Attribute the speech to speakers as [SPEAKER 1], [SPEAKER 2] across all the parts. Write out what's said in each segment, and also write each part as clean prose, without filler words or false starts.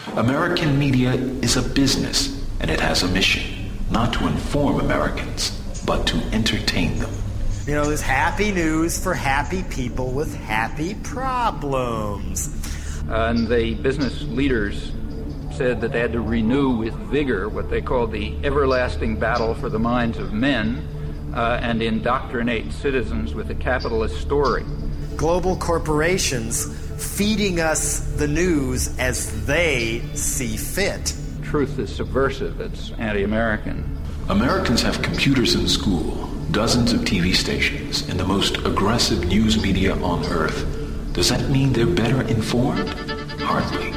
[SPEAKER 1] American media is a business, and it has a mission, not to inform Americans, but to entertain them.
[SPEAKER 2] You know, there's happy news for happy people with happy problems.
[SPEAKER 3] And the business leaders said that they had to renew with vigor what they called the everlasting battle for the minds of men and indoctrinate citizens with a capitalist story.
[SPEAKER 2] Global corporations feeding us the news as they see fit.
[SPEAKER 3] Truth is subversive, it's anti-American.
[SPEAKER 1] Americans have computers in school, dozens of TV stations, and the most aggressive news media on earth. Does that mean they're better informed? Hardly.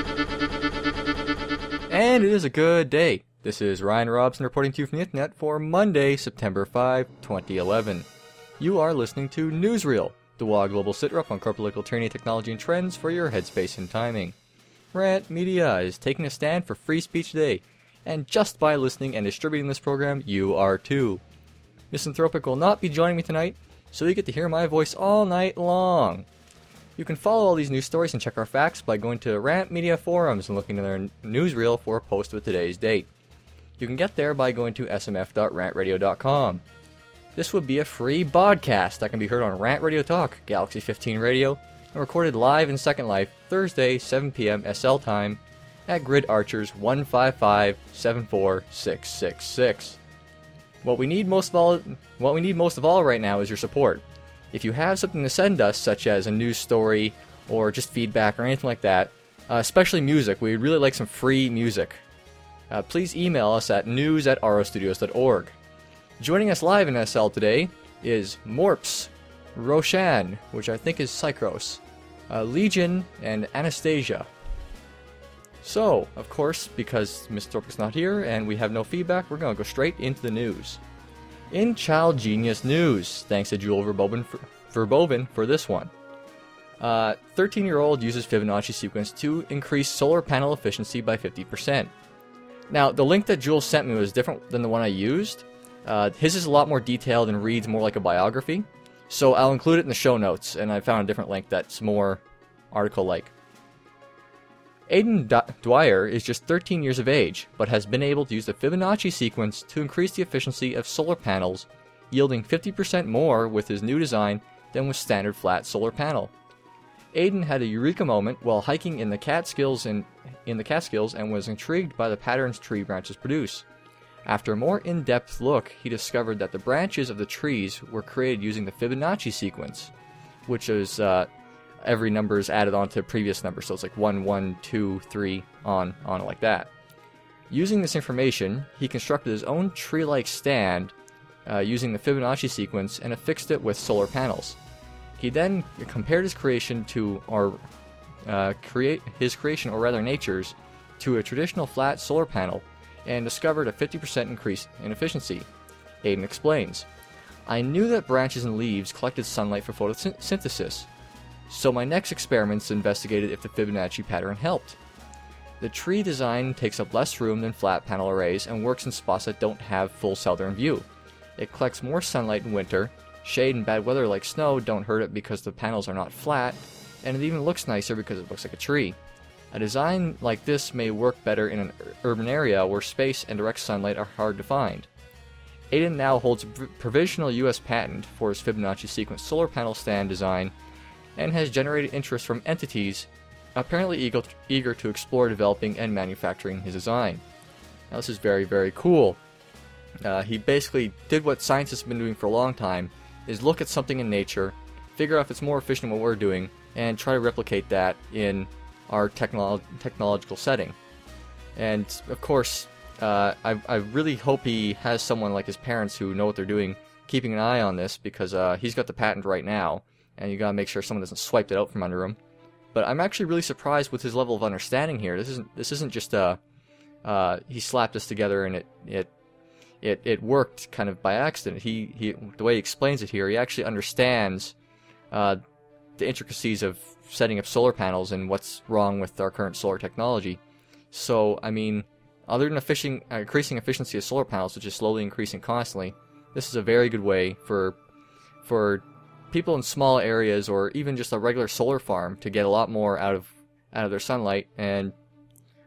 [SPEAKER 4] And it is a good day. This is Ryan Robson reporting to you from the internet for Monday, September 5, 2011. You are listening to Newsreel, the WA Global Sitrep on corporate political tyranny, technology, and trends for your headspace and timing. Rant Media is taking a stand for free speech today, and just by listening and distributing this program, you are too. Misanthropic will not be joining me tonight, so you get to hear my voice all night long. You can follow all these news stories and check our facts by going to Rant Media forums and looking at their newsreel for a post with today's date. You can get there by going to smf.rantradio.com. This would be a free podcast that can be heard on Rant Radio Talk, Galaxy 15 Radio, and recorded live in Second Life Thursday, 7 p.m. SL time at Grid Archers 155-74666. What we need most of all right now is your support. If you have something to send us, such as a news story or just feedback or anything like that, especially music, we'd really like some free music. Please email us at news@rostudios.org. Joining us live in SL today is Morps, Roshan, which I think is Psychros, Legion, and Anastasia. So, of course, because Mr. Thorpe's not here and we have no feedback, we're going to go straight into the news. In Child Genius News, thanks to Jewel Verbovin for this one. 13-year-old uses Fibonacci sequence to increase solar panel efficiency by 50%. Now, the link that Jewel sent me was different than the one I used. His is a lot more dwelled and reads more like a biography, so I'll include it in the show notes, and I found a different link that's more article-like. Aiden Dwyer is just 13 years of age, but has been able to use the Fibonacci sequence to increase the efficiency of solar panels, yielding 50% more with his new design than with standard flat solar panel. Aiden had a eureka moment while hiking in the Catskills and was intrigued by the patterns tree branches produce. After a more in-depth look, he discovered that the branches of the trees were created using the Fibonacci sequence, which is every number is added onto a previous number, so it's like 1, 1, 2, 3, on like that. Using this information, he constructed his own tree-like stand using the Fibonacci sequence and affixed it with solar panels. He then compared his creation nature's, to a traditional flat solar panel and discovered a 50% increase in efficiency. Aiden explains, "I knew that branches and leaves collected sunlight for photosynthesis, so my next experiments investigated if the Fibonacci pattern helped. The tree design takes up less room than flat panel arrays and works in spots that don't have full southern view. It collects more sunlight in winter, shade and bad weather like snow don't hurt it because the panels are not flat, and it even looks nicer because it looks like a tree. A design like this may work better in an urban area where space and direct sunlight are hard to find." Aiden now holds a provisional US patent for his Fibonacci sequence solar panel stand design and has generated interest from entities apparently eager to explore developing and manufacturing his design. Now this is very, very cool. He basically did what scientists have been doing for a long time, is look at something in nature, figure out if it's more efficient than what we're doing, and try to replicate that in our technological setting. And of course, I really hope he has someone like his parents who know what they're doing, keeping an eye on this, because he's got the patent right now, and you gotta make sure someone doesn't swipe it out from under him. But I'm actually really surprised with his level of understanding here. This isn't just he slapped this together and it worked kind of by accident. He the way he explains it here, he actually understands the intricacies of setting up solar panels and what's wrong with our current solar technology. So, I mean, other than increasing efficiency of solar panels, which is slowly increasing constantly, this is a very good way for people in small areas or even just a regular solar farm to get a lot more out of their sunlight. And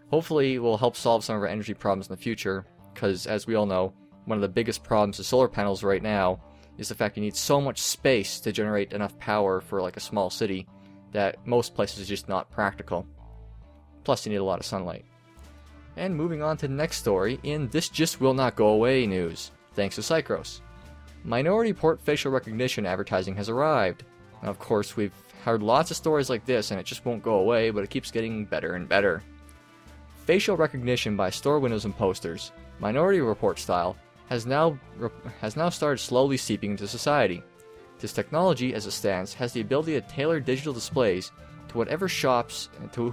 [SPEAKER 4] Hopefully, it will help solve some of our energy problems in the future, because as we all know, one of the biggest problems with solar panels right now is the fact you need so much space to generate enough power for like a small city that most places is just not practical. Plus, you need a lot of sunlight. And moving on to the next story in This Just Will Not Go Away news, thanks to Psychros. Minority Report facial recognition advertising has arrived. Now, of course, we've heard lots of stories like this and it just won't go away, but it keeps getting better and better. Facial recognition by store windows and posters, Minority Report style, has now started slowly seeping into society. This technology, as it stands, has the ability to tailor digital displays to whoever stops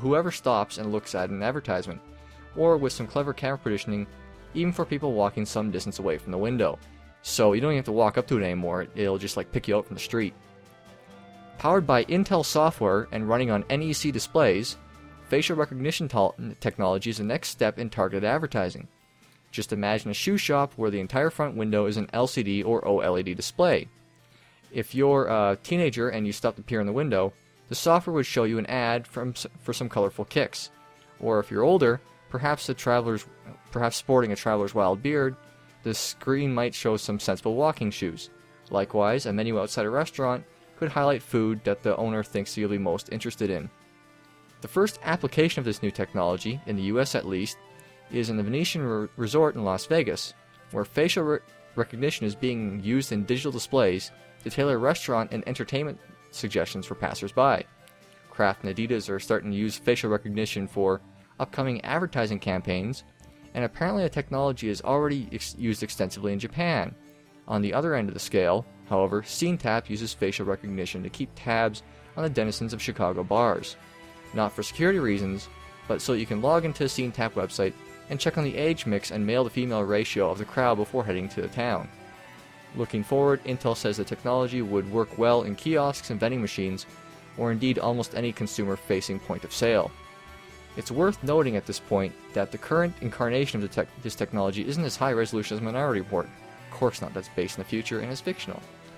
[SPEAKER 4] and looks at an advertisement, or with some clever camera positioning, even for people walking some distance away from the window. So you don't even have to walk up to it anymore, it'll just like pick you out from the street. Powered by Intel software and running on NEC displays, facial recognition technology is the next step in targeted advertising. Just imagine a shoe shop where the entire front window is an LCD or OLED display. If you're a teenager and you stop to peer in the window, the software would show you an ad for some colorful kicks. Or if you're older, perhaps sporting a traveler's wild beard, the screen might show some sensible walking shoes. Likewise, a menu outside a restaurant could highlight food that the owner thinks you'll be most interested in. The first application of this new technology, in the US at least, is in the Venetian Resort in Las Vegas, where facial recognition is being used in digital displays to tailor restaurant and entertainment suggestions for passers-by. Kraft and Adidas are starting to use facial recognition for upcoming advertising campaigns, and apparently the technology is already used extensively in Japan. On the other end of the scale, however, SceneTap uses facial recognition to keep tabs on the denizens of Chicago bars. Not for security reasons, but so you can log into the SceneTap website and check on the age mix and male-to-female ratio of the crowd before heading to the town. Looking forward, Intel says the technology would work well in kiosks and vending machines, or indeed almost any consumer-facing point of sale. It's worth noting at this point that the current incarnation of this technology isn't as high resolution as Minority Report. Of course not, that's based in the future and is fictional.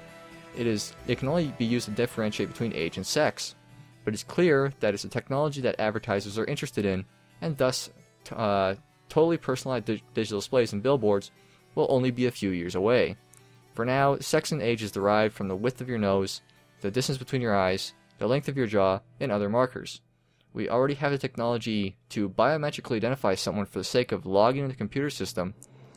[SPEAKER 4] It can only be used to differentiate between age and sex, but it's clear that it's a technology that advertisers are interested in, and thus totally personalized digital displays and billboards will only be a few years away. For now, sex and age is derived from the width of your nose, the distance between your eyes, the length of your jaw, and other markers. We already have the technology to biometrically identify someone for the sake of logging into the computer system,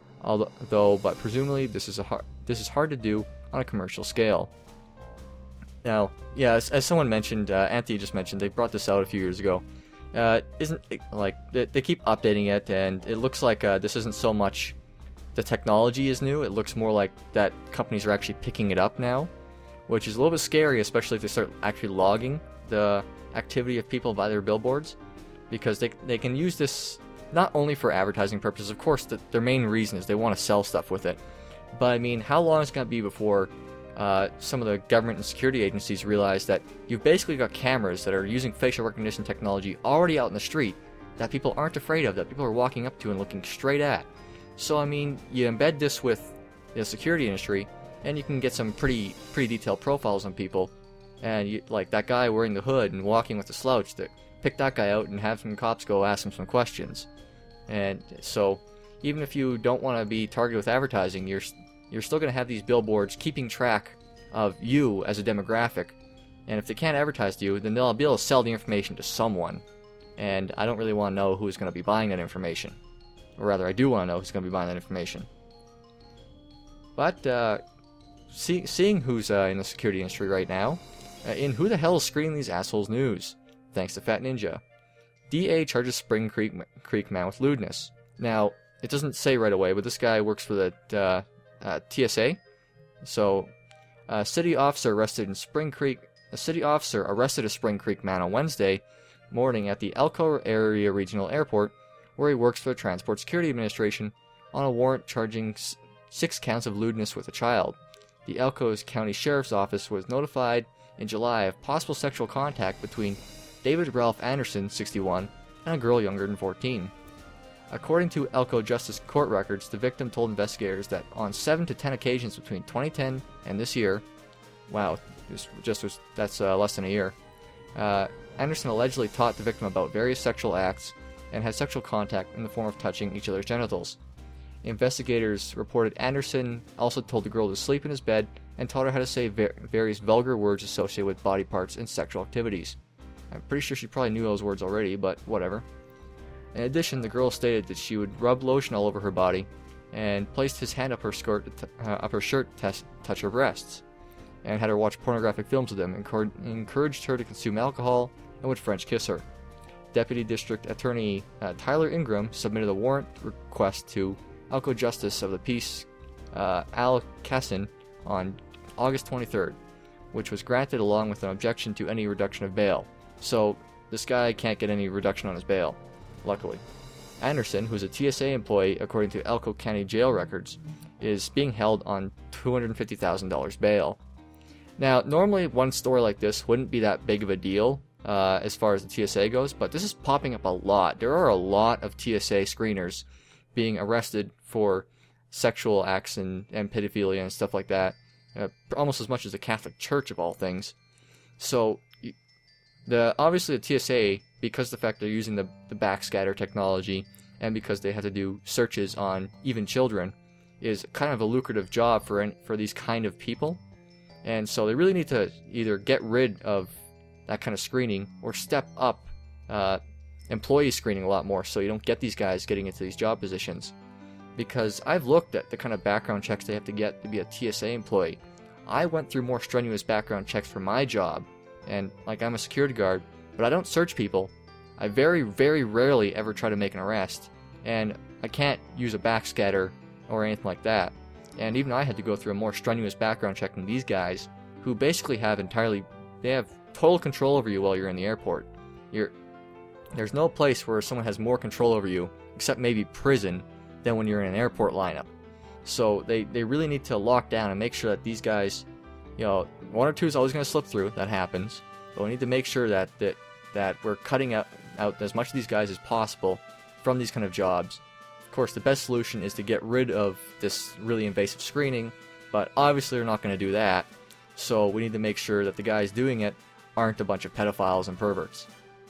[SPEAKER 4] but presumably this is hard to do on a commercial scale. Now, yeah, as someone mentioned, Anthony just mentioned, they brought this out a few years ago. Isn't it, like they keep updating it, and it looks like this isn't so much the technology is new. It looks more like that companies are actually picking it up now, which is a little bit scary, especially if they start actually logging the activity of people by their billboards, because they can use this not only for advertising purposes. Of course, their main reason is they want to sell stuff with it. But I mean, how long is it going to be before some of the government and security agencies realize that you've basically got cameras that are using facial recognition technology already out in the street that people aren't afraid of, that people are walking up to and looking straight at? So I mean, you embed this with the security industry, and you can get some pretty detailed profiles on people, and like that guy wearing the hood and walking with the slouch, to pick that guy out and have some cops go ask him some questions. And so even if you don't want to be targeted with advertising, you're still going to have these billboards keeping track of you as a demographic, and if they can't advertise to you, then they'll be able to sell the information to someone, and I don't really want to know who's going to be buying that information. Or rather, I do want to know who's going to be buying that information. But seeing who's in the security industry right now, in Who the Hell is Screening These Assholes news, thanks to Fat Ninja. DA charges Spring Creek man with lewdness. Now, it doesn't say right away, but this guy works for the TSA. So, a city officer arrested a Spring Creek man on Wednesday morning at the Elko Area Regional Airport, where he works for the Transport Security Administration, on a warrant charging 6 counts of lewdness with a child. The Elko County Sheriff's Office was notified in July of possible sexual contact between David Ralph Anderson, 61, and a girl younger than 14. According to Elko Justice Court records, the victim told investigators that on 7 to 10 occasions between 2010 and this year, that's less than a year, Anderson allegedly taught the victim about various sexual acts and had sexual contact in the form of touching each other's genitals. Investigators reported Anderson also told the girl to sleep in his bed and taught her how to say various vulgar words associated with body parts and sexual activities. I'm pretty sure she probably knew those words already, but whatever. In addition, the girl stated that she would rub lotion all over her body and placed his hand up her shirt to touch her breasts, and had her watch pornographic films with him, encouraged her to consume alcohol, and would French kiss her. Deputy District Attorney Tyler Ingram submitted a warrant request to Elko Justice of the Peace Al Kassin on August 23rd, which was granted along with an objection to any reduction of bail. So this guy can't get any reduction on his bail, luckily. Anderson, who is a TSA employee according to Elko County jail records, is being held on $250,000 bail. Now, normally one story like this wouldn't be that big of a deal as far as the TSA goes, but this is popping up a lot. There are a lot of TSA screeners being arrested for sexual acts and pedophilia and stuff like that, almost as much as the Catholic Church of all things. So, obviously the TSA, because of the fact they're using the backscatter technology, and because they have to do searches on even children, is kind of a lucrative job for these kind of people. And so they really need to either get rid of that kind of screening or step up employee screening a lot more so you don't get these guys getting into these job positions. Because I've looked at the kind of background checks they have to get to be a TSA employee. I went through more strenuous background checks for my job, and like I'm a security guard, but I don't search people. I very, very rarely ever try to make an arrest, and I can't use a backscatter or anything like that. And even I had to go through a more strenuous background check than these guys, who basically have total control over you while you're in the airport. There's no place where someone has more control over you, except maybe prison, than when you're in an airport lineup. So they really need to lock down and make sure that these guys, one or two is always going to slip through, that happens, but we need to make sure that we're cutting out as much of these guys as possible from these kind of jobs. Of course, the best solution is to get rid of this really invasive screening, but obviously they're not going to do that, so we need to make sure that the guys doing it aren't a bunch of pedophiles and perverts.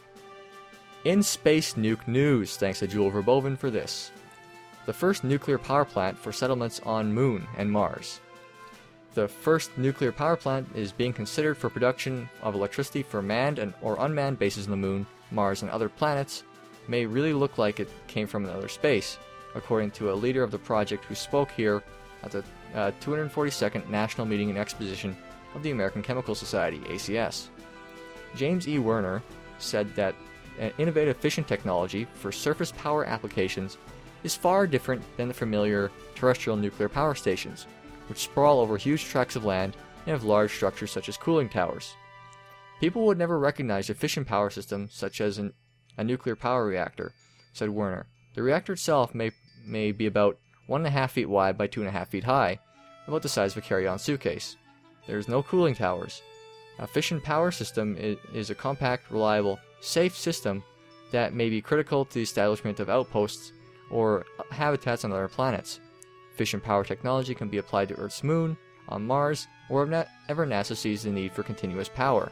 [SPEAKER 4] In space nuke news, thanks to Jewel Verboven for this. The first nuclear power plant for settlements on Moon and Mars. The first nuclear power plant is being considered for production of electricity for manned or unmanned bases on the Moon, Mars, and other planets. May really look like it came from another space, according to a leader of the project who spoke here at the 242nd National Meeting and Exposition of the American Chemical Society, ACS. James E. Werner said that an innovative fission technology for surface power applications is far different than the familiar terrestrial nuclear power stations, which sprawl over huge tracts of land and have large structures such as cooling towers. People would never recognize a fission power system such as a nuclear power reactor, said Werner. The reactor itself may be about 1.5 feet wide by 2.5 feet high, about the size of a carry-on suitcase. There is no cooling towers. A fission power system is a compact, reliable, safe system that may be critical to the establishment of outposts or habitats on other planets. Fission power technology can be applied to Earth's moon, on Mars, or wherever NASA sees the need for continuous power.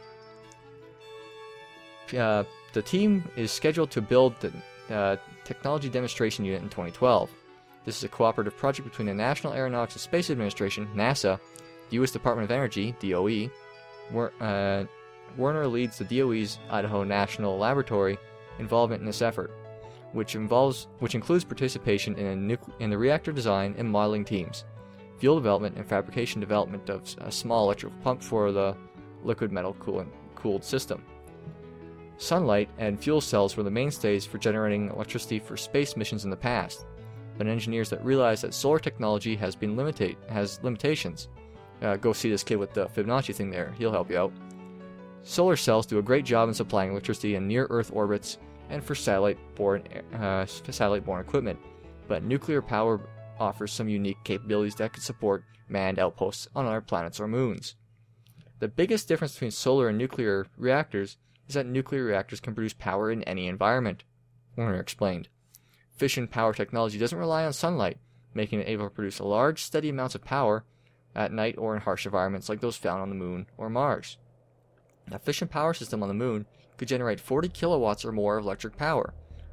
[SPEAKER 4] The team is scheduled to build the Technology Demonstration Unit in 2012. This is a cooperative project between the National Aeronautics and Space Administration, NASA, the U.S. Department of Energy, DOE. Werner leads the DOE's Idaho National Laboratory involvement in this effort, which includes participation in the reactor design and modeling teams, fuel development and fabrication development of a small electrical pump for the liquid metal cooled system. Sunlight and fuel cells were the mainstays for generating electricity for space missions in the past, but engineers that realize that solar technology has limitations. Go see this kid with the Fibonacci thing there, he'll help you out. Solar cells do a great job in supplying electricity in near-Earth orbits and for satellite-borne equipment, but nuclear power offers some unique capabilities that could support manned outposts on other planets or moons. The biggest difference between solar and nuclear reactors is that nuclear reactors can produce power in any environment, Werner explained. Fission power technology doesn't rely on sunlight, making it able to produce large, steady amounts of power at night or in harsh environments like those found on the Moon or Mars. A fission power system on the Moon could generate 40 kilowatts or more of electric power,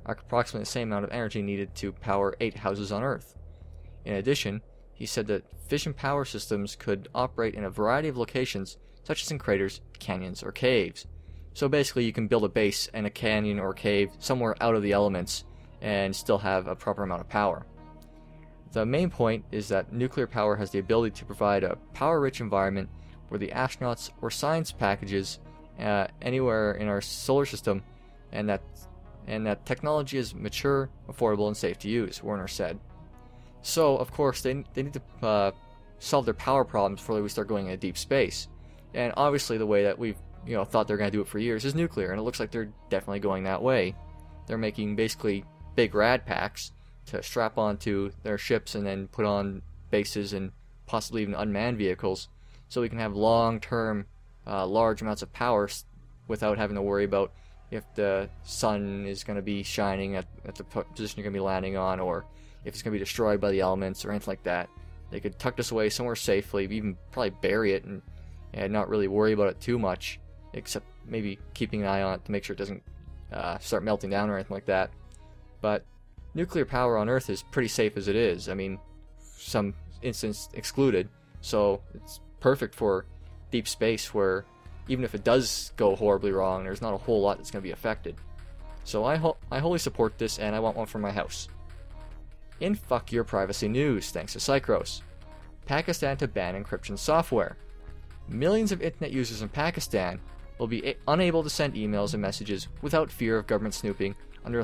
[SPEAKER 4] are approximately the same amount of energy needed to power 8 houses on Earth. In addition, he said that fission power systems could operate in a variety of locations, such as in craters, canyons, or caves. So basically, you can build a base in a canyon or cave somewhere out of the elements and still have a proper amount of power. The main point is that nuclear power has the ability to provide a power-rich environment where the astronauts or science packages anywhere in our solar system, and that technology is mature, affordable, and safe to use, Werner said. So, of course, they need to solve their power problems before we start going into deep space. And obviously, the way that we've thought they're going to do it for years is nuclear, and it looks like they're definitely going that way. They're making basically big rad packs to strap onto their ships and then put on bases and possibly even unmanned vehicles, so we can have long-term, large amounts of power without having to worry about if the sun is going to be shining at the position you're going to be landing on, or if it's going to be destroyed by the elements or anything like that. They could tuck this away somewhere safely, even probably bury it and not really worry about it too much, except maybe keeping an eye on it to make sure it doesn't start melting down or anything like that. But nuclear power on Earth is pretty safe as it is. I mean, some instance excluded, so it's perfect for deep space where even if it does go horribly wrong, there's not a whole lot that's going to be affected. So I wholly support this, and I want one for my house. In Fuck Your Privacy news, thanks to Psychros. Pakistan to ban encryption software. Millions of internet users in Pakistan will be unable to send emails and messages without fear of government snooping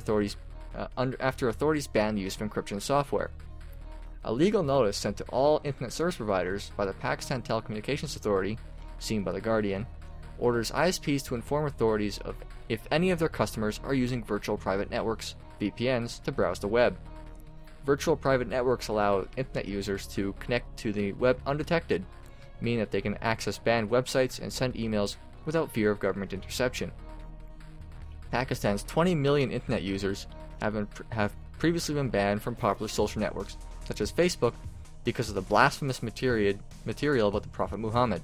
[SPEAKER 4] after authorities ban the use of encryption software. A legal notice sent to all internet service providers by the Pakistan Telecommunications Authority, seen by The Guardian, orders ISPs to inform authorities of if any of their customers are using virtual private networks, VPNs, to browse the web. Virtual private networks allow internet users to connect to the web undetected, meaning that they can access banned websites and send emails without fear of government interception. Pakistan's 20 million internet users have previously been banned from popular social networks such as Facebook because of the blasphemous material about the Prophet Muhammad.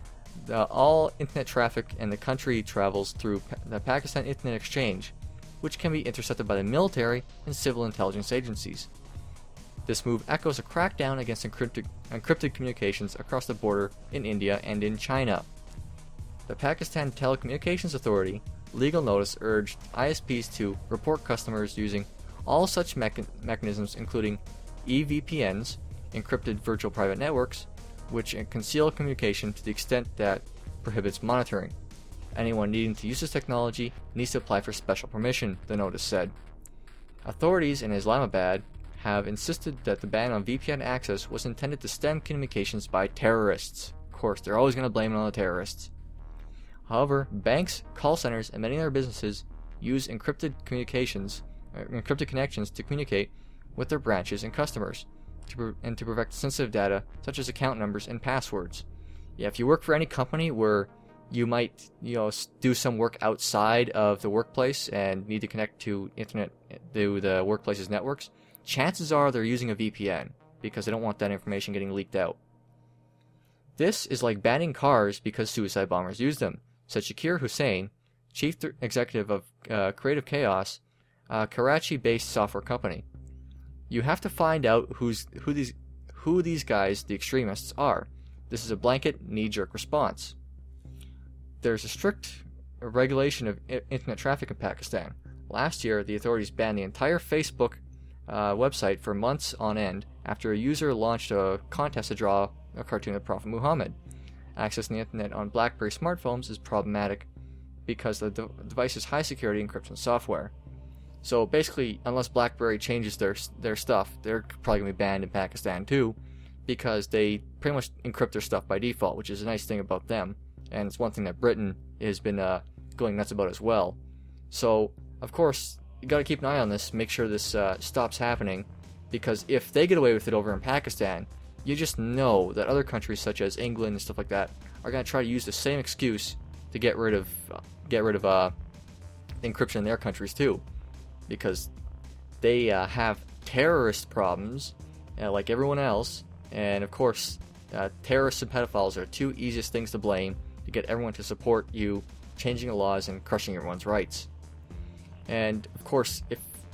[SPEAKER 4] All internet traffic in the country travels through the Pakistan Internet Exchange, which can be intercepted by the military and civil intelligence agencies. This move echoes a crackdown against encrypted communications across the border in India and in China. The Pakistan Telecommunications Authority legal notice urged ISPs to report customers using all such mechanisms, including eVPNs, encrypted virtual private networks, which conceal communication to the extent that prohibits monitoring. Anyone needing to use this technology needs to apply for special permission, the notice said. Authorities in Islamabad have insisted that the ban on VPN access was intended to stem communications by terrorists. Of course, they're always going to blame it on the terrorists. However, banks, call centers, and many other businesses use encrypted connections to communicate with their branches and customers, and to protect sensitive data such as account numbers and passwords. Yeah, if you work for any company where you might, do some work outside of the workplace and need to connect to the workplace's networks, chances are they're using a VPN because they don't want that information getting leaked out. This is like banning cars because suicide bombers use them, said Shakir Hussain, chief executive of Creative Chaos, a Karachi-based software company. You have to find out who these guys, the extremists, are. This is a blanket knee-jerk response. There's a strict regulation of internet traffic in Pakistan. Last year, the authorities banned the entire Facebook website for months on end after a user launched a contest to draw a cartoon of Prophet Muhammad. Accessing the internet on BlackBerry smartphones is problematic because the device's high security encryption software. So basically, unless BlackBerry changes their stuff, they're probably going to be banned in Pakistan too, because they pretty much encrypt their stuff by default, which is a nice thing about them. And it's one thing that Britain has been going nuts about as well. So, of course, you got to keep an eye on this, make sure this stops happening, because if they get away with it over in Pakistan, you just know that other countries such as England and stuff like that are going to try to use the same excuse to get rid of encryption in their countries too, because they have terrorist problems like everyone else, and of course, terrorists and pedophiles are two easiest things to blame to get everyone to support you changing the laws and crushing everyone's rights. And of course, if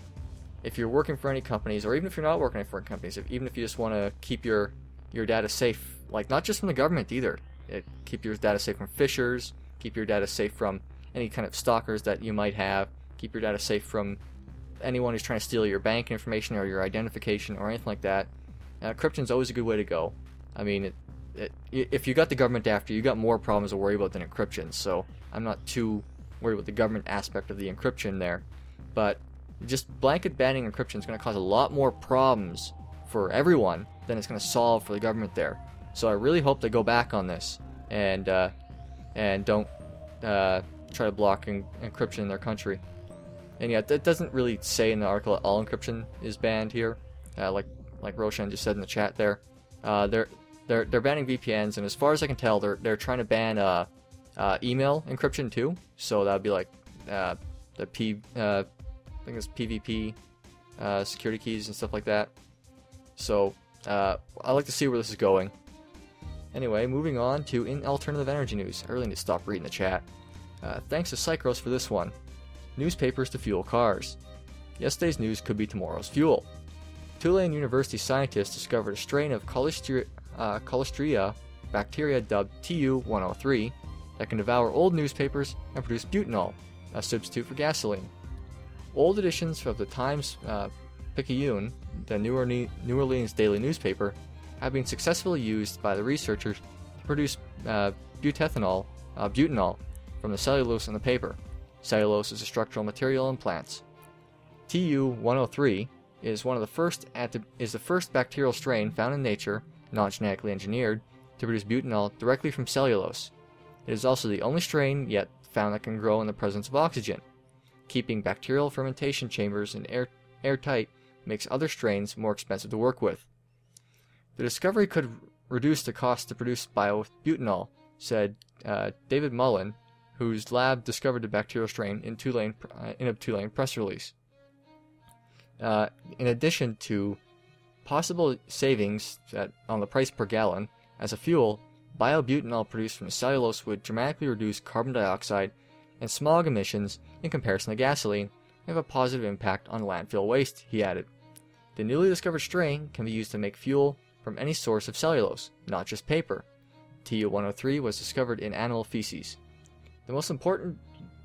[SPEAKER 4] if you're working for any companies, or even if you're not working for any companies, even if you just want to keep your data safe, like not just from the government either, keep your data safe from phishers, keep your data safe from any kind of stalkers that you might have, keep your data safe from anyone who's trying to steal your bank information or your identification or anything like that. Encryption is always a good way to go. I mean, if you got the government after you, got more problems to worry about than encryption, so I'm not too worried about the government aspect of the encryption there. But just blanket banning encryption is going to cause a lot more problems for everyone than it's going to solve for the government there. So I really hope they go back on this and don't try to block encryption in their country. And yeah, that doesn't really say in the article that all encryption is banned here, like Roshan just said in the chat there. They're banning VPNs, and as far as I can tell, they're trying to ban email encryption too. So that would be like the I think it's PvP security keys and stuff like that. So I like to see where this is going. Anyway, moving on to in alternative energy news. I really need to stop reading the chat. Thanks to Psychros for this one. Newspapers to fuel cars. Yesterday's news could be tomorrow's fuel. Tulane University scientists discovered a strain of Cholestria bacteria dubbed TU-103 that can devour old newspapers and produce butanol, a substitute for gasoline. Old editions of the Times-Picayune, the New Orleans daily newspaper, have been successfully used by the researchers to produce butanol from the cellulose in the paper. Cellulose is a structural material in plants. TU-103 is the first bacterial strain found in nature, not genetically engineered, to produce butanol directly from cellulose. It is also the only strain yet found that can grow in the presence of oxygen. Keeping bacterial fermentation chambers airtight makes other strains more expensive to work with. The discovery could reduce the cost to produce biobutanol, said David Mullen, whose lab discovered the bacterial strain in a Tulane press release. In addition to possible savings on the price per gallon, as a fuel, biobutanol produced from cellulose would dramatically reduce carbon dioxide and smog emissions in comparison to gasoline and have a positive impact on landfill waste, he added. The newly discovered strain can be used to make fuel from any source of cellulose, not just paper. TU-103 was discovered in animal feces. The most important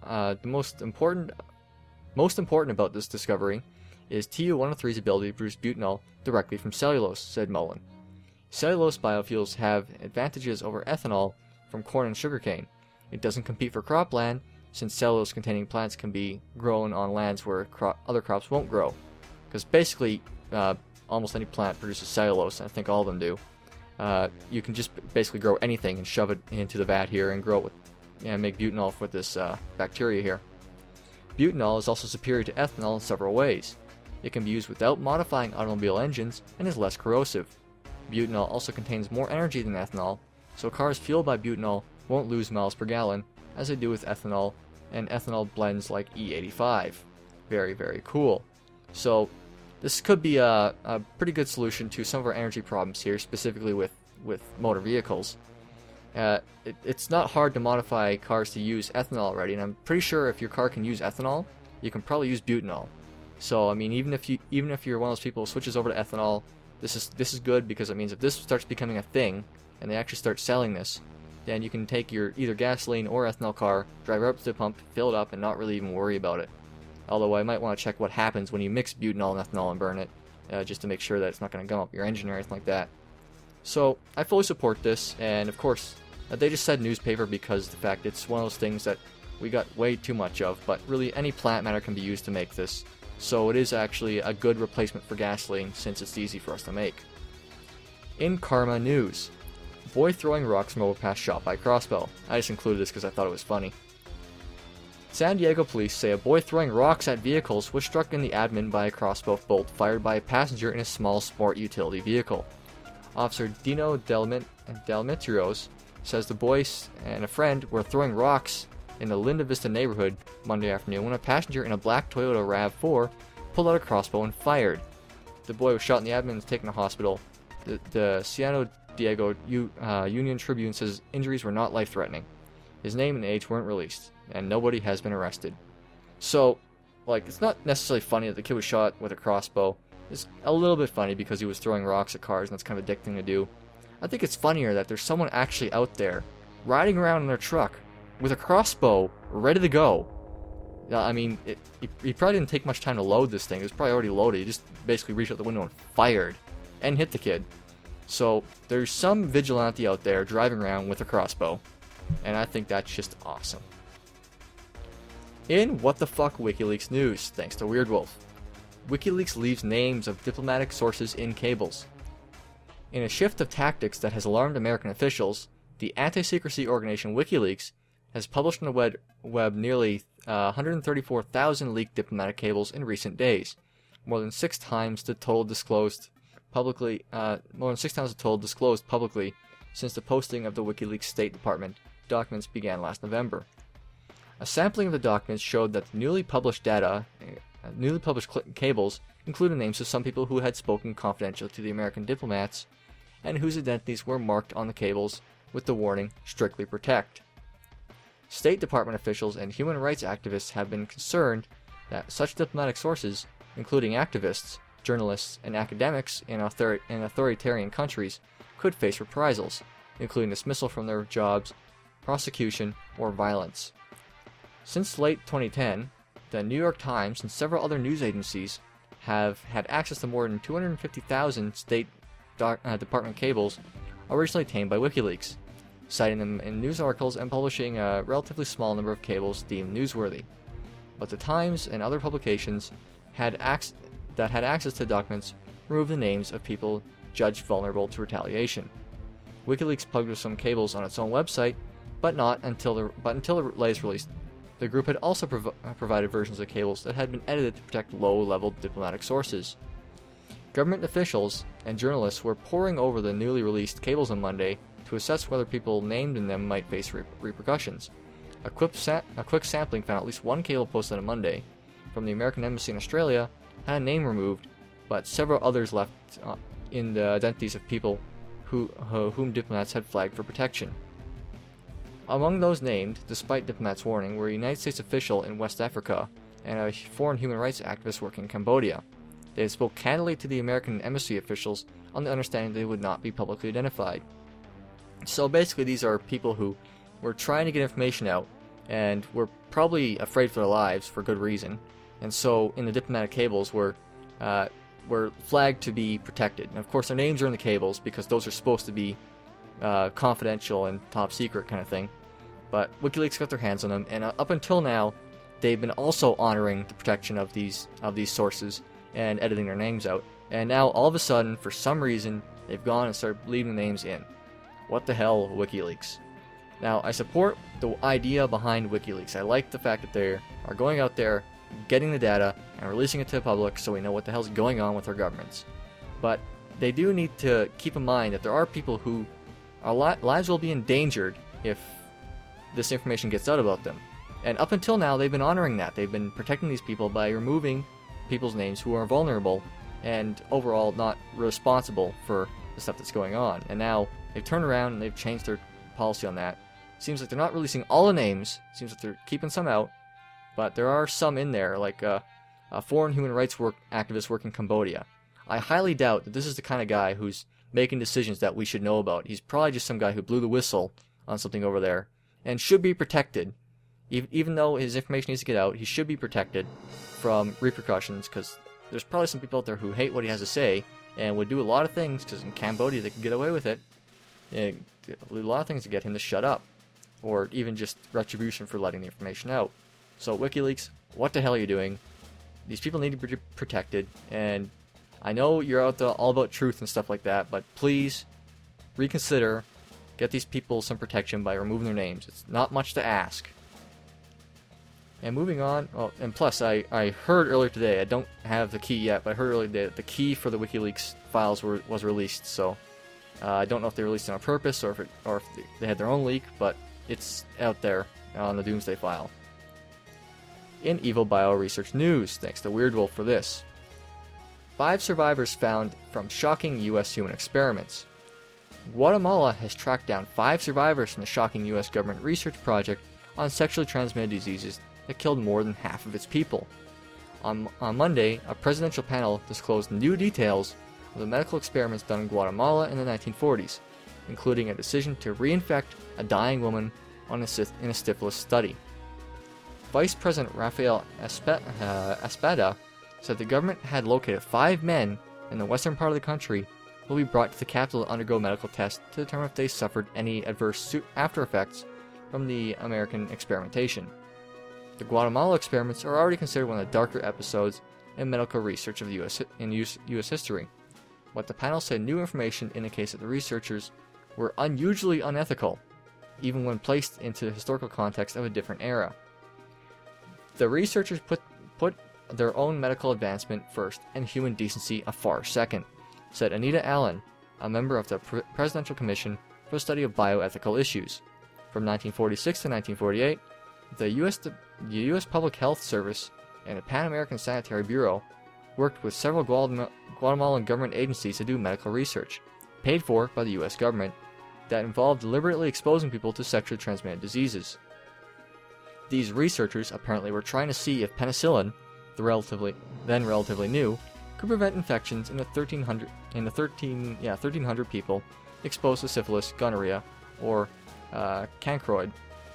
[SPEAKER 4] about this discovery is TU-103's ability to produce butanol directly from cellulose, said Mullen. Cellulose biofuels have advantages over ethanol from corn and sugarcane. It doesn't compete for cropland, since cellulose-containing plants can be grown on lands where other crops won't grow. Because basically, almost any plant produces cellulose, and I think all of them do. You can just basically grow anything and shove it into the vat here and grow it and make butanol with this bacteria here. Butanol is also superior to ethanol in several ways. It can be used without modifying automobile engines and is less corrosive. Butanol also contains more energy than ethanol, so cars fueled by butanol won't lose miles per gallon as they do with ethanol and ethanol blends like E85. Very, very cool. So this could be a pretty good solution to some of our energy problems here, specifically with motor vehicles. It's not hard to modify cars to use ethanol already, and I'm pretty sure if your car can use ethanol, you can probably use butanol. So I mean, even if you're one of those people who switches over to ethanol, this is good, because it means if this starts becoming a thing and they actually start selling this, then you can take your either gasoline or ethanol car, drive right up to the pump, fill it up, and not really even worry about it. Although I might want to check what happens when you mix butanol and ethanol and burn it, just to make sure that it's not going to gum up your engine or anything like that. So I fully support this, and of course, they just said newspaper because of the fact it's one of those things that we got way too much of, but really any plant matter can be used to make this. So it is actually a good replacement for gasoline since it's easy for us to make. In Karma news, boy throwing rocks from overpass shot by crossbow. I just included this because I thought it was funny. San Diego police say a boy throwing rocks at vehicles was struck in the abdomen by a crossbow bolt fired by a passenger in a small sport utility vehicle. Officer Dino Delmetrios says the boy and a friend were throwing rocks in the Linda Vista neighborhood Monday afternoon when a passenger in a black Toyota RAV4 pulled out a crossbow and fired. The boy was shot in the abdomen and taken to hospital. The San Diego Union Tribune says injuries were not life-threatening. His name and age weren't released, and nobody has been arrested. So, like, it's not necessarily funny that the kid was shot with a crossbow. It's a little bit funny because he was throwing rocks at cars, and that's kind of a dick thing to do. I think it's funnier that there's someone actually out there riding around in their truck with a crossbow ready to go. I mean, he probably didn't take much time to load this thing. It was probably already loaded. He just basically reached out the window and fired and hit the kid. So there's some vigilante out there driving around with a crossbow, and I think that's just awesome. In What the Fuck WikiLeaks news, thanks to Weirdwolf, WikiLeaks leaves names of diplomatic sources in cables. In a shift of tactics that has alarmed American officials, the anti-secrecy organization WikiLeaks has published on the web nearly 134,000 leaked diplomatic cables in recent days, more than 6 times the total disclosed publicly. Since the posting of the WikiLeaks State Department documents began last November. A sampling of the documents showed that the newly published cables included names of some people who had spoken confidentially to the American diplomats, and whose identities were marked on the cables with the warning, "Strictly Protect." State Department officials and human rights activists have been concerned that such diplomatic sources, including activists, journalists, and academics in authoritarian countries, could face reprisals, including dismissal from their jobs, prosecution, or violence. Since late 2010, the New York Times and several other news agencies have had access to more than 250,000 State Department cables originally obtained by WikiLeaks, citing them in news articles and publishing a relatively small number of cables deemed newsworthy. But the Times and other publications that had access to documents removed the names of people judged vulnerable to retaliation. WikiLeaks published some cables on its own website, but until the latest release. The group had also provided versions of cables that had been edited to protect low-level diplomatic sources. Government officials and journalists were poring over the newly released cables on Monday to assess whether people named in them might face repercussions. A quick sampling found at least one cable posted on Monday from the American Embassy in Australia had a name removed, but several others left in the identities of people whom diplomats had flagged for protection. Among those named, despite diplomats' warning, were a United States official in West Africa and a foreign human rights activist working in Cambodia. They had spoke candidly to the American embassy officials on the understanding they would not be publicly identified. So basically these are people who were trying to get information out and were probably afraid for their lives for good reason, and so in the diplomatic cables were flagged to be protected. And of course their names are in the cables because those are supposed to be confidential and top secret kind of thing. But WikiLeaks got their hands on them, and up until now, they've been also honoring the protection of these sources and editing their names out. And now, all of a sudden, for some reason, they've gone and started leaving the names in. What the hell, WikiLeaks? Now, I support the idea behind WikiLeaks. I like the fact that they are going out there, getting the data, and releasing it to the public so we know what the hell's going on with our governments. But they do need to keep in mind that there are people who our lives will be endangered if this information gets out about them. And up until now, they've been honoring that. They've been protecting these people by removing people's names who are vulnerable and overall not responsible for the stuff that's going on. And now they've turned around and they've changed their policy on that. Seems like they're not releasing all the names. Seems like they're keeping some out. But there are some in there, like a foreign human rights activist working in Cambodia. I highly doubt that this is the kind of guy who's making decisions that we should know about. He's probably just some guy who blew the whistle on something over there and should be protected. Even though his information needs to get out, he should be protected from repercussions, because there's probably some people out there who hate what he has to say and would do a lot of things, because in Cambodia they can get away with it. A lot of things to get him to shut up, or even just retribution for letting the information out. So WikiLeaks, what the hell are you doing? These people need to be protected, and I know you're out there all about truth and stuff like that, but please reconsider, get these people some protection by removing their names. It's not much to ask. And moving on, and plus I heard earlier today, I don't have the key yet, but I heard earlier today that the key for the WikiLeaks files was released, so I don't know if they released it on purpose or if they had their own leak, but it's out there on the Doomsday File. In Evil Bio Research News, thanks to Weirdwolf for this. 5 survivors found from shocking U.S. human experiments. Guatemala has tracked down 5 survivors from the shocking U.S. government research project on sexually transmitted diseases that killed more than half of its people. On Monday, a presidential panel disclosed new details of the medical experiments done in Guatemala in the 1940s, including a decision to reinfect a dying woman in a syphilis study. Vice President Rafael Espada said the government had located 5 men in the western part of the country who will be brought to the capital to undergo medical tests to determine if they suffered any adverse after effects from the American experimentation. The Guatemala experiments are already considered one of the darker episodes in medical research of U.S. history. What the panel said new information indicates that the researchers were unusually unethical, even when placed into the historical context of a different era. The researchers put their own medical advancement first and human decency a far second, said Anita Allen, a member of the Presidential Commission for the Study of Bioethical Issues. From 1946 to 1948, the U.S. Public Health Service and the Pan American Sanitary Bureau worked with several Guatemalan government agencies to do medical research, paid for by the U.S. government, that involved deliberately exposing people to sexually transmitted diseases. These researchers apparently were trying to see if penicillin, then relatively new, could prevent infections in the 1,300 people exposed to syphilis, gonorrhea, or cancroid.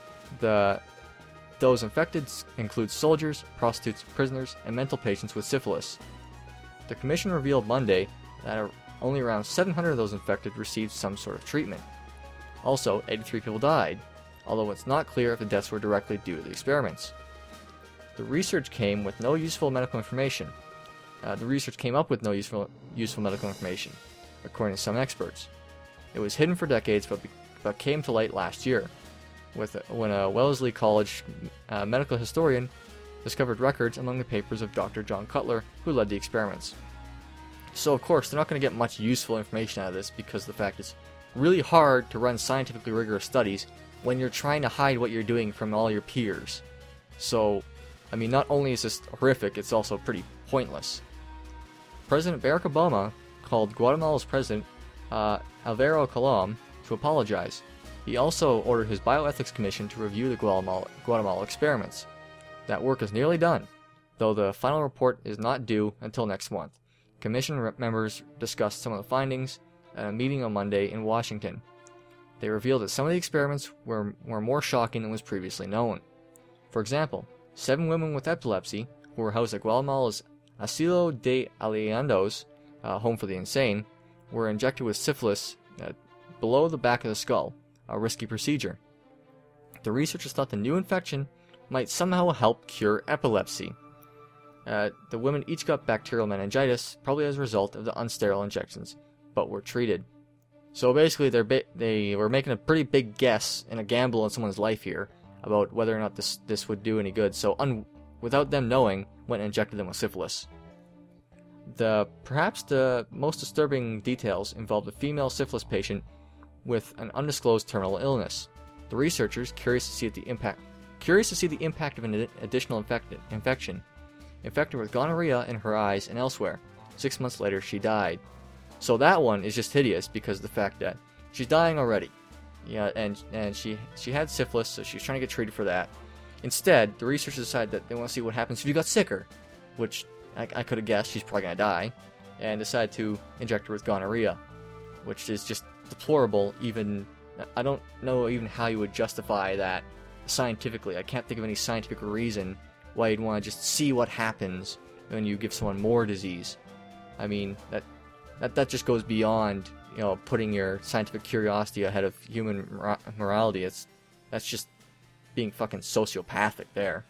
[SPEAKER 4] Those infected include soldiers, prostitutes, prisoners, and mental patients with syphilis. The commission revealed Monday that only around 700 of those infected received some sort of treatment. Also, 83 people died, although it's not clear if the deaths were directly due to the experiments. The research came with no useful medical information. The research came up with no useful medical information, according to some experts. It was hidden for decades, but came to light last year, when a Wellesley College medical historian discovered records among the papers of Dr. John Cutler, who led the experiments. So, of course, they're not going to get much useful information out of this, because the fact it's really hard to run scientifically rigorous studies when you're trying to hide what you're doing from all your peers. So, I mean, not only is this horrific, it's also pretty pointless. President Barack Obama called Guatemala's president, Alvaro Colom, to apologize. He also ordered his Bioethics Commission to review the Guatemala experiments. That work is nearly done, though the final report is not due until next month. Commission members discussed some of the findings at a meeting on Monday in Washington. They revealed that some of the experiments were more shocking than was previously known. For example, 7 women with epilepsy, who were housed at Guatemala's Asilo de Aliendos, home for the insane, were injected with syphilis below the back of the skull, a risky procedure. The researchers thought the new infection might somehow help cure epilepsy. The women each got bacterial meningitis, probably as a result of the unsterile injections, but were treated. So basically, they were making a pretty big guess and a gamble on someone's life here about whether or not this would do any good. So without them knowing, went and injected them with syphilis. Perhaps the most disturbing details involved a female syphilis patient with an undisclosed terminal illness. The researchers, curious to see the impact of an additional infection, infected with gonorrhea in her eyes and elsewhere. 6 months later, she died. So that one is just hideous because of the fact that she's dying already. Yeah, and she had syphilis, so she was trying to get treated for that. Instead, the researchers decided that they want to see what happens if you got sicker, which I could have guessed she's probably going to die, and decided to inject her with gonorrhea, which is just deplorable. Even I don't know even how you would justify that scientifically. I can't think of any scientific reason why you'd want to just see what happens when you give someone more disease. I mean, that just goes beyond, putting your scientific curiosity ahead of human morality. That's just being fucking sociopathic there.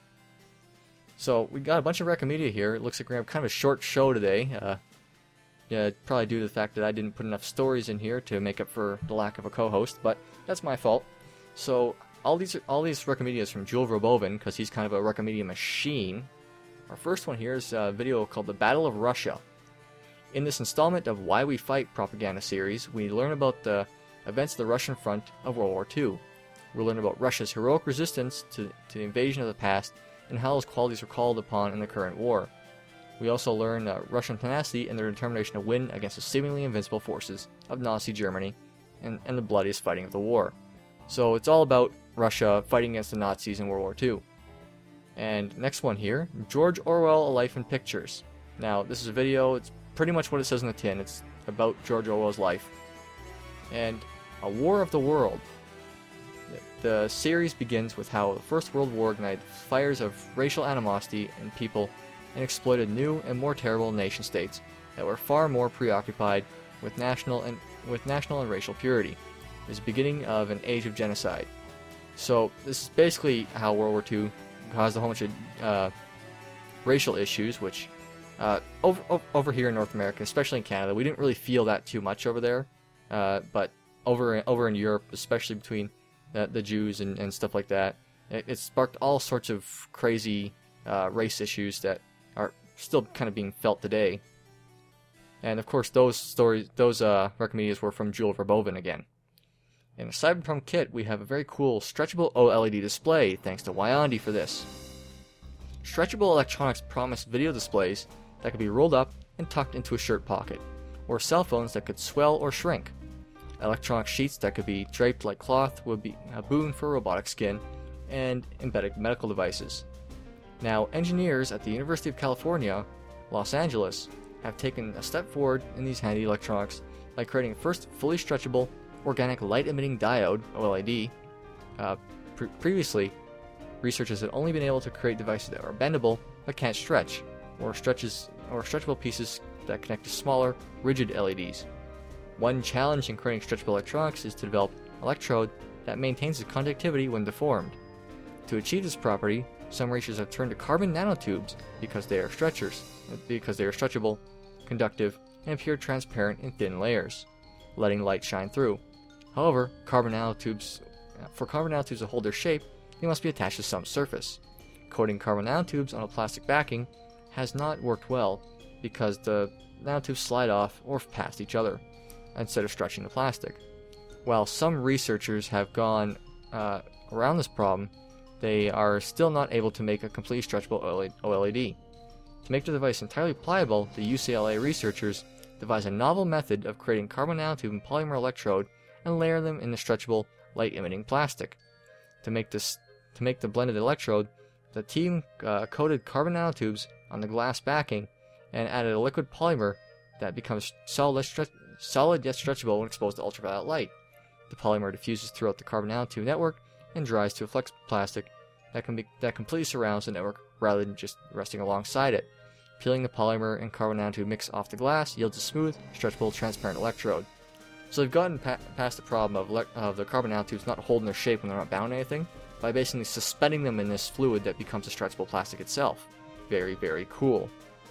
[SPEAKER 4] So we got a bunch of Recomedia here. It looks like we're going to have kind of a short show today. Probably due to the fact that I didn't put enough stories in here to make up for the lack of a co-host, but that's my fault. So all these Recomedias from Jewel Robovin, because he's kind of a Recomedia machine. Our first one here is a video called The Battle of Russia. In this installment of Why We Fight propaganda series, we learn about the events of the Russian front of World War II. We'll learn about Russia's heroic resistance to the invasion of the past and how those qualities were called upon in the current war. We also learn Russian tenacity and their determination to win against the seemingly invincible forces of Nazi Germany and the bloodiest fighting of the war. So it's all about Russia fighting against the Nazis in World War II. And next one here, George Orwell, A Life in Pictures. Now, this is a video, it's pretty much what it says in the tin. It's about George Orwell's life. And A War of the World. The series begins with how the First World War ignited fires of racial animosity in people and exploited new and more terrible nation-states that were far more preoccupied with national and racial purity. It was the beginning of an age of genocide. So this is basically how World War II caused a whole bunch of racial issues, which over here in North America, especially in Canada, we didn't really feel that too much over there. But over in Europe, especially between the Jews and stuff like that, it sparked all sorts of crazy race issues that are still kind of being felt today. And of course, those recommendations were from Jewel Verboven again. In a Cyberpunk kit, we have a very cool stretchable OLED display, thanks to Wyondi for this. Stretchable electronics promise video displays that could be rolled up and tucked into a shirt pocket, or cell phones that could swell or shrink. Electronic sheets that could be draped like cloth would be a boon for robotic skin, and embedded medical devices. Now, engineers at the University of California, Los Angeles, have taken a step forward in these handy electronics by creating the first fully stretchable organic light-emitting diode, OLED. Previously, researchers had only been able to create devices that are bendable but can't stretch, or stretchable pieces that connect to smaller, rigid LEDs. One challenge in creating stretchable electronics is to develop an electrode that maintains its conductivity when deformed. To achieve this property, some researchers have turned to carbon nanotubes because they are stretchable, conductive, and appear transparent in thin layers, letting light shine through. However, for carbon nanotubes to hold their shape, they must be attached to some surface. Coating carbon nanotubes on a plastic backing has not worked well because the nanotubes slide off or past each other instead of stretching the plastic. While some researchers have gone around this problem, they are still not able to make a completely stretchable OLED. To make the device entirely pliable, the UCLA researchers devised a novel method of creating carbon nanotube and polymer electrode and layer them in the stretchable, light-emitting plastic. To make the blended electrode, the team coated carbon nanotubes on the glass backing and added a liquid polymer that becomes solid yet stretchable when exposed to ultraviolet light. The polymer diffuses throughout the carbon nanotube network and dries to a flexible plastic that completely surrounds the network rather than just resting alongside it. Peeling the polymer and carbon nanotube mix off the glass yields a smooth, stretchable, transparent electrode. So they've gotten past the problem of the carbon nanotubes not holding their shape when they're not bound to anything by basically suspending them in this fluid that becomes a stretchable plastic itself. Very, very cool.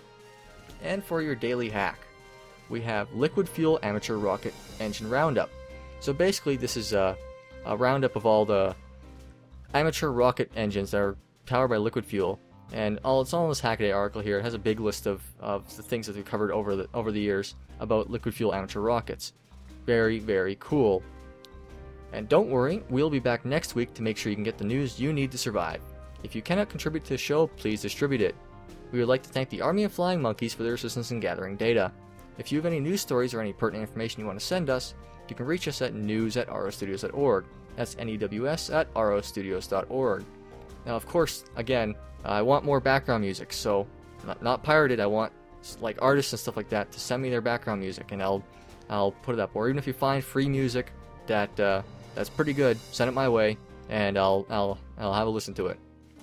[SPEAKER 4] And for your daily hack, we have Liquid Fuel Amateur Rocket Engine Roundup. So basically this is a roundup of all the amateur rocket engines that are powered by liquid fuel. And it's all in this Hackaday article here. It has a big list of the things that we've covered over the years about liquid fuel amateur rockets. Very, very cool. And don't worry, we'll be back next week to make sure you can get the news you need to survive. If you cannot contribute to the show, please distribute it. We would like to thank the Army of Flying Monkeys for their assistance in gathering data. If you have any news stories or any pertinent information you want to send us, you can reach us at news@rostudios.org. That's news@rostudios.org. Now, of course, again, I want more background music, so not pirated. I want like artists and stuff like that to send me their background music, and I'll put it up. Or even if you find free music that's pretty good, send it my way, and I'll have a listen to it.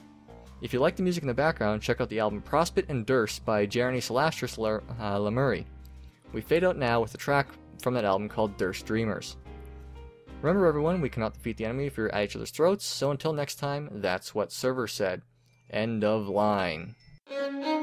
[SPEAKER 4] If you like the music in the background, check out the album Prospit and Durst by Jeremy Salastris Lemurray. We fade out now with a track from that album called Durst Dreamers. Remember everyone, we cannot defeat the enemy if we're at each other's throats, so until next time, that's what Server said. End of line.